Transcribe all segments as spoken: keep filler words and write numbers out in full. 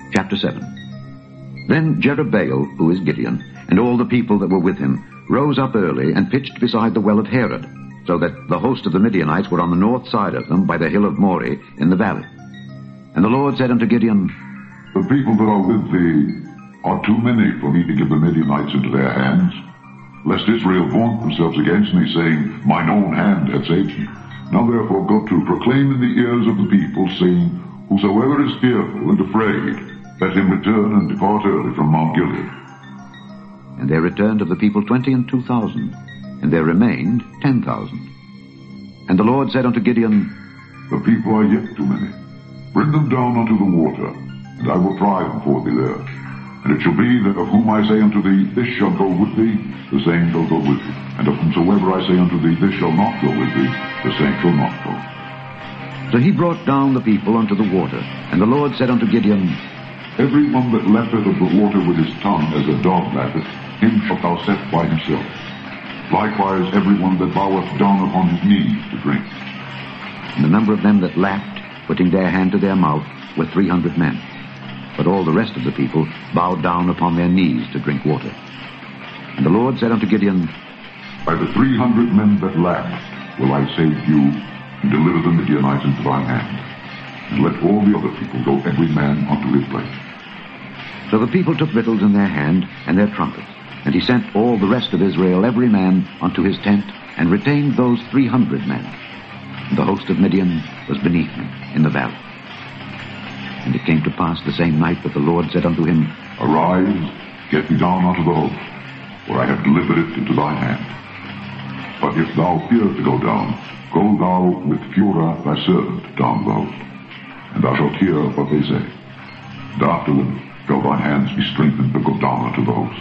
Chapter seven. Then Jerubbaal, who is Gideon, and all the people that were with him, rose up early and pitched beside the well of Harod, so that the host of the Midianites were on the north side of them by the hill of Moreh in the valley. And the Lord said unto Gideon, The people that are with thee are too many for me to give the Midianites into their hands, lest Israel vaunt themselves against me, saying, Mine own hand hath saved me. Now therefore go to, proclaim in the ears of the people, saying, Whosoever is fearful and afraid, let him return and depart early from Mount Gilead. And there returned of the people twenty and two thousand, and there remained ten thousand. And the Lord said unto Gideon, The people are yet too many. Bring them down unto the water, and I will try them for thee there. And it shall be that of whom I say unto thee, This shall go with thee, the same shall go with thee. And of whomsoever I say unto thee, This shall not go with thee, the same shall not go. So he brought down the people unto the water. And the Lord said unto Gideon, Every one that lappeth of the water with his tongue as a dog lappeth, him shalt thou set by himself. Likewise every one that boweth down upon his knees to drink. And the number of them that lapped, putting their hand to their mouth, were three hundred men. But all the rest of the people bowed down upon their knees to drink water. And the Lord said unto Gideon, By the three hundred men that lapped will I save you, and deliver the Midianites into thine hand. And let all the other people go every man unto his place. So the people took victuals in their hand, and their trumpets. And he sent all the rest of Israel, every man, unto his tent, and retained those three hundred men. And the host of Midian was beneath him in the valley. And it came to pass the same night that the Lord said unto him, Arise, get thee down unto the host, for I have delivered it into thine hand. But if thou fear to go down, go thou with Phurah thy servant down the host, and thou shalt hear what they say. And afterward shall thine hands be strengthened to go down unto the host.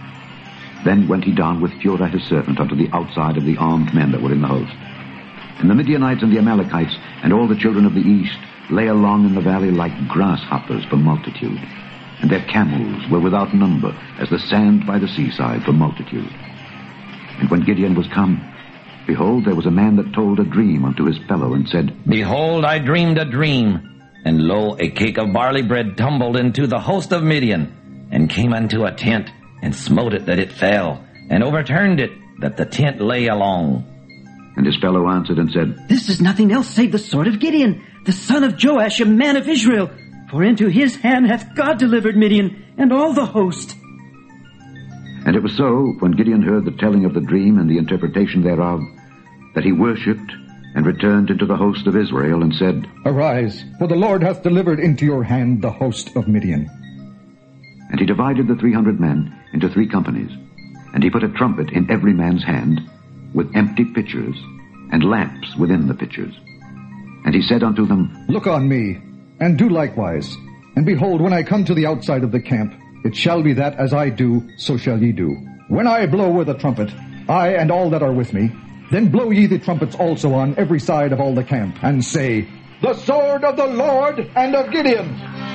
Then went he down with Phurah his servant unto the outside of the armed men that were in the host. And the Midianites and the Amalekites and all the children of the east lay along in the valley like grasshoppers for multitude. And their camels were without number, as the sand by the seaside for multitude. And when Gideon was come, behold, there was a man that told a dream unto his fellow, and said, Behold, I dreamed a dream, and lo, a cake of barley bread tumbled into the host of Midian, and came unto a tent, and smote it that it fell, and overturned it, that the tent lay along. And his fellow answered and said, This is nothing else save the sword of Gideon, the son of Joash, a man of Israel. For into his hand hath God delivered Midian, and all the host. And it was so, when Gideon heard the telling of the dream and the interpretation thereof, that he worshipped, and returned into the host of Israel, and said, Arise, for the Lord hath delivered into your hand the host of Midian. And he divided the three hundred men into three companies, and he put a trumpet in every man's hand, with empty pitchers, and lamps within the pitchers. And he said unto them, Look on me, and do likewise. And behold, when I come to the outside of the camp, it shall be that as I do, so shall ye do. When I blow with a trumpet, I and all that are with me, then blow ye the trumpets also on every side of all the camp, and say, The sword of the Lord and of Gideon.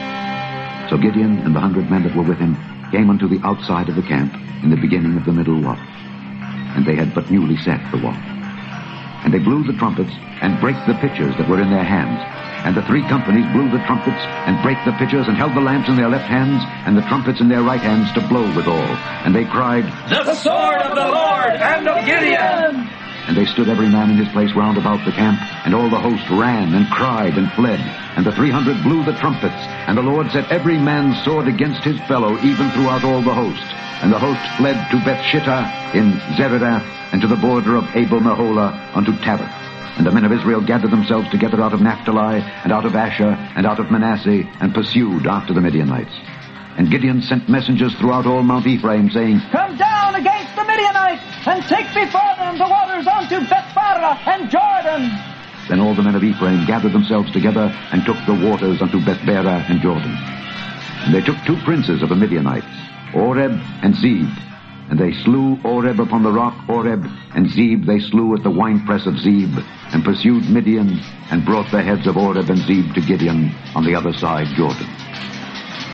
So Gideon and the hundred men that were with him came unto the outside of the camp in the beginning of the middle watch. And they had but newly set the watch. And they blew the trumpets, and brake the pitchers that were in their hands. And the three companies blew the trumpets, and brake the pitchers, and held the lamps in their left hands, and the trumpets in their right hands to blow withal. And they cried, The sword of the Lord and of Gideon! And they stood every man in his place round about the camp, and all the host ran and cried and fled. And the three hundred blew the trumpets, and the Lord set every man's sword against his fellow, even throughout all the host. And the host fled to Bethshittah in Zeradah, and to the border of Abel-Meholah unto Tabbath. And the men of Israel gathered themselves together out of Naphtali, and out of Asher, and out of Manasseh, and pursued after the Midianites. And Gideon sent messengers throughout all Mount Ephraim, saying, Come down against the Midianites, and take before them the waters unto Bethbarah and Jordan. Then all the men of Ephraim gathered themselves together, and took the waters unto Bethbarah and Jordan. And they took two princes of the Midianites, Oreb and Zeb. And they slew Oreb upon the rock Oreb, and Zeb they slew at the winepress of Zeb, and pursued Midian, and brought the heads of Oreb and Zeb to Gideon on the other side Jordan.